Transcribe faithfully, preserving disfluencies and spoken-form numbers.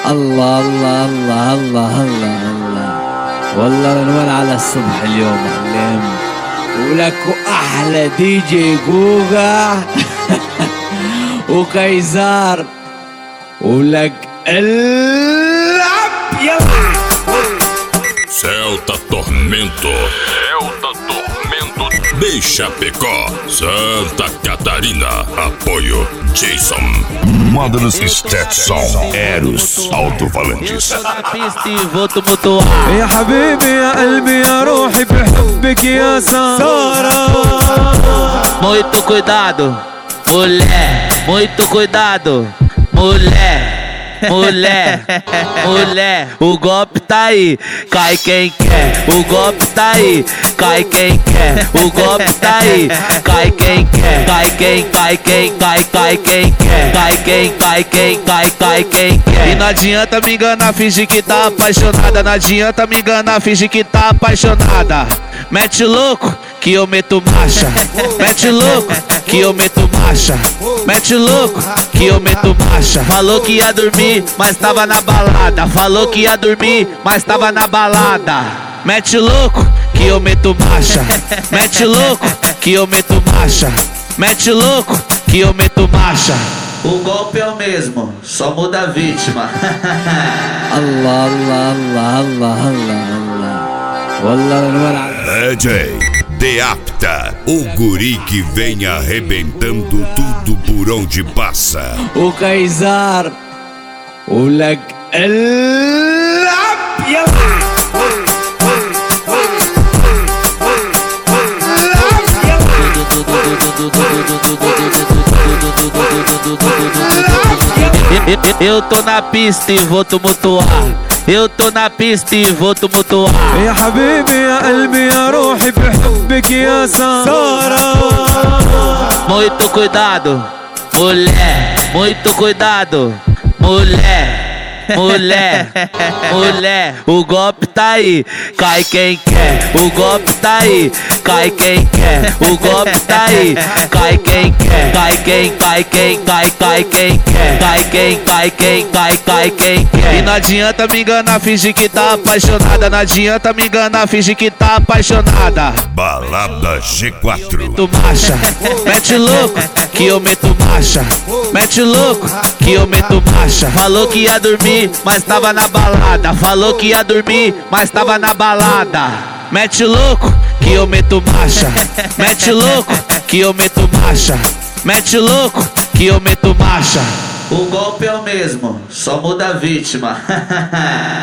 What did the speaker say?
الله الله الله الله الله الله والله العنوان على الصبح اليوم علم. ولك احلى دي جي جوجا وكايزار. ولك العب يلا. Celta Tormento. Celta Tormento de Chapecó, Santa Catarina. Apoio Jason. Módulos Stetson. Eros Alto-Falantes. يا حبيبي يا قلبي يا روحي بحبك يا سارة. Muito cuidado, mulher. Muito cuidado, mulher. Mulher, mulher, o golpe tá aí, cai quem quer. O golpe tá aí, cai quem quer. O golpe tá aí, cai quem quer. Cai quem, cai quem, cai, cai quem quer. Cai quem, cai quem, cai, cai quem quer. E não adianta me enganar, fingir que tá apaixonada. Não adianta me enganar, fingir que tá apaixonada. Mete louco que eu meto marcha. Mete louco que eu meto marcha. Mete louco que eu meto marcha. Falou que ia dormir, mas tava na balada. Falou que ia dormir, mas tava na balada. Mete louco que eu meto marcha. Mete louco que eu meto marcha. Mete louco que eu meto marcha. O golpe é o mesmo, só muda a vítima. الله الله الله الله الله الله والله العنوان على. D J Deapta, o guri que vem arrebentando tudo por onde passa. وكايزار. ولك العب يلا. Eu tô na pista e vou tumultuar. Eu tô na pista e vou tumultuar. يا حبيبي يا قلبي يا روحي بحبك يا سارة. Muito cuidado, mulher. Muito cuidado, mulher. Mulher, mulher, o golpe tá aí, cai quem quer. O golpe tá aí, cai quem quer. O golpe tá aí, cai quem quer. Cai quem, cai quem, cai, cai quem quer. Cai quem, cai quem, cai, cai quem quer. E não adianta me enganar, fingir que tá apaixonada. Não adianta me enganar, fingir que tá apaixonada. Balada G quatro. Meto marcha, mete louco que eu meto marcha. Mete louco que eu meto marcha. Falou que ia dormir, mas tava na balada. Falou que ia dormir, mas tava na balada. Mete louco que eu meto marcha. Mete louco que eu meto marcha. Mete louco que eu meto marcha. O golpe é o mesmo, só muda a vítima.